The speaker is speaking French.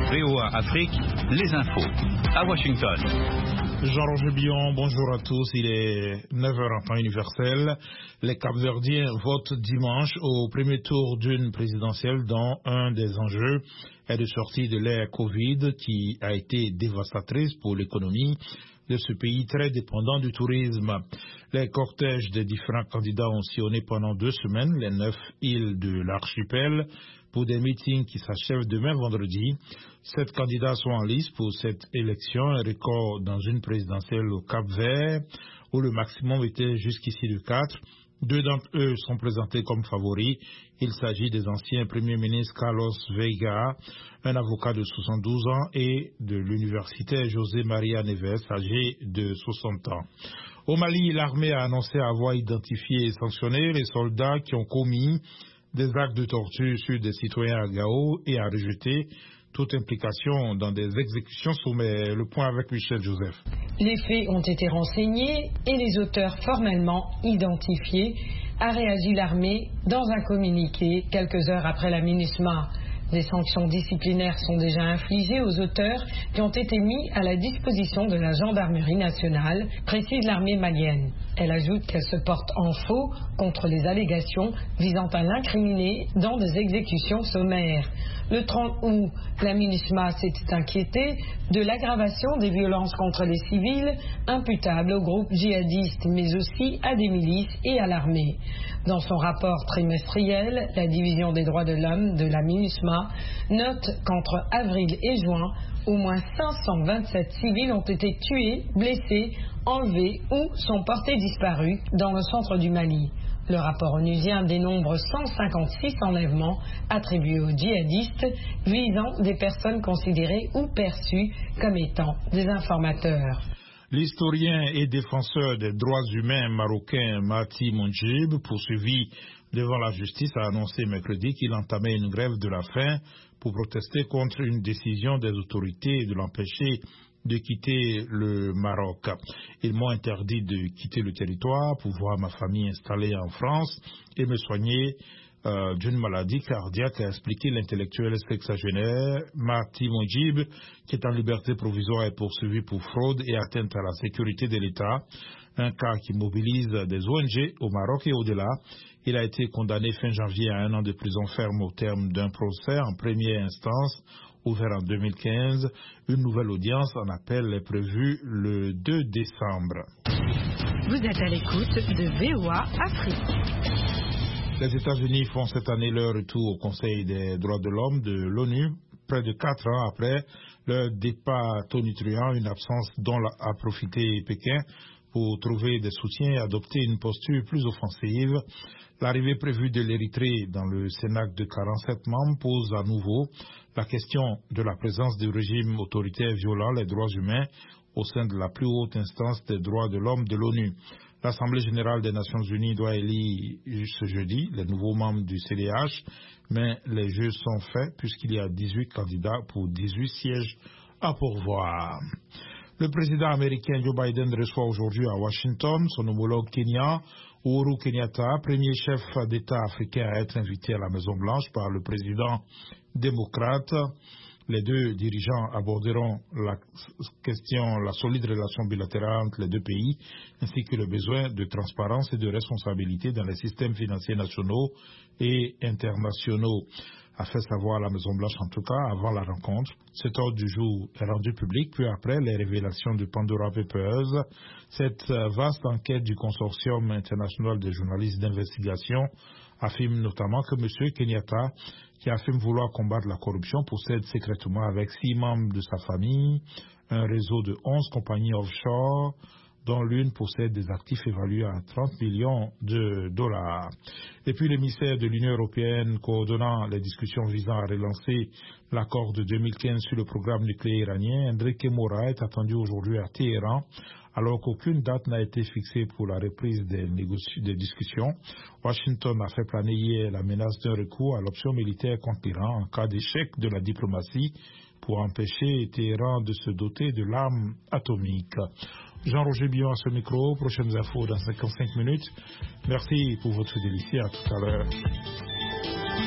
VOA Afrique, les infos. À Washington. Jean-Roger Billon, bonjour à tous. Il est 9h en temps universel. Les Cap-Verdiens votent dimanche au premier tour d'une présidentielle dont un des enjeux est de sortir de l'ère Covid qui a été dévastatrice pour l'économie de ce pays très dépendant du tourisme. Les cortèges des différents candidats ont sillonné pendant 2 semaines les 9 îles de l'archipel pour des meetings qui s'achèvent demain vendredi. 7 candidats sont en lice pour cette élection, un record dans une présidentielle au Cap-Vert où le maximum était jusqu'ici de 4. 2 d'entre eux sont présentés comme favoris. Il s'agit des anciens premiers ministres Carlos Veiga, un avocat de 72 ans, et de l'universitaire José Maria Neves, âgé de 60 ans. Au Mali, l'armée a annoncé avoir identifié et sanctionné les soldats qui ont commis des actes de torture sur des citoyens à Gao et a rejeté toute implication dans des exécutions sommaires. Le point avec Michel Joseph. Les faits ont été renseignés et les auteurs formellement identifiés, a réagi l'armée dans un communiqué quelques heures après la MINUSMA. Des sanctions disciplinaires sont déjà infligées aux auteurs qui ont été mis à la disposition de la gendarmerie nationale, précise l'armée malienne. Elle ajoute qu'elle se porte en faux contre les allégations visant à l'incriminer dans des exécutions sommaires. Le 30 août, la MINUSMA s'était inquiétée de l'aggravation des violences contre les civils imputables aux groupes djihadistes, mais aussi à des milices et à l'armée. Dans son rapport trimestriel, la division des droits de l'homme de la MINUSMA note qu'entre avril et juin, au moins 527 civils ont été tués, blessés, enlevés ou sont portés disparus dans le centre du Mali. Le rapport onusien dénombre 156 enlèvements attribués aux djihadistes visant des personnes considérées ou perçues comme étant des informateurs. L'historien et défenseur des droits humains marocain Mati Monjib, poursuivi devant la justice, a annoncé mercredi qu'il entamait une grève de la faim pour protester contre une décision des autorités de l'empêcher de quitter le Maroc. Ils m'ont interdit de quitter le territoire pour voir ma famille installée en France et me soigner d'une maladie cardiaque, a expliqué l'intellectuel sexagénaire Mati Monjib, qui est en liberté provisoire et poursuivi pour fraude et atteinte à la sécurité de l'État, un cas qui mobilise des ONG au Maroc et au-delà. Il a été condamné fin janvier à 1 an de prison ferme au terme d'un procès en première instance ouvert en 2015. Une nouvelle audience en appel est prévue le 2 décembre. Vous êtes à l'écoute de VOA Afrique. Les États-Unis font cette année leur retour au Conseil des droits de l'homme de l'ONU, près de 4 ans après leur départ tonitruant, une absence dont a profité Pékin pour trouver des soutiens et adopter une posture plus offensive. L'arrivée prévue de l'Érythrée dans le Cénacle de 47 membres pose à nouveau la question de la présence du régime autoritaire violant les droits humains au sein de la plus haute instance des droits de l'homme de l'ONU. L'Assemblée générale des Nations unies doit élire ce jeudi les nouveaux membres du CDH, mais les jeux sont faits puisqu'il y a 18 candidats pour 18 sièges à pourvoir. Le président américain Joe Biden reçoit aujourd'hui à Washington son homologue kenyan, Uhuru Kenyatta, premier chef d'État africain à être invité à la Maison-Blanche par le président démocrate. Les deux dirigeants aborderont la solide relation bilatérale entre les deux pays, ainsi que le besoin de transparence et de responsabilité dans les systèmes financiers nationaux et internationaux, a fait savoir la Maison-Blanche en tout cas avant la rencontre. Cet ordre du jour est rendu public, puis après les révélations de Pandora Papers. Cette vaste enquête du consortium international des journalistes d'investigation affirme notamment que M. Kenyatta, qui affirme vouloir combattre la corruption, possède secrètement avec 6 membres de sa famille un réseau de 11 compagnies offshore, dont l'une possède des actifs évalués à 30 millions de dollars. Et puis l'émissaire de l'Union européenne coordonnant les discussions visant à relancer l'accord de 2015 sur le programme nucléaire iranien, Enrique Mora, est attendu aujourd'hui à Téhéran, alors qu'aucune date n'a été fixée pour la reprise des discussions. Washington a fait planer hier la menace d'un recours à l'option militaire contre l'Iran en cas d'échec de la diplomatie pour empêcher Téhéran de se doter de l'arme atomique. Jean-Roger Billon à ce micro, prochaines infos dans 55 minutes. Merci pour votre fidélité, à tout à l'heure.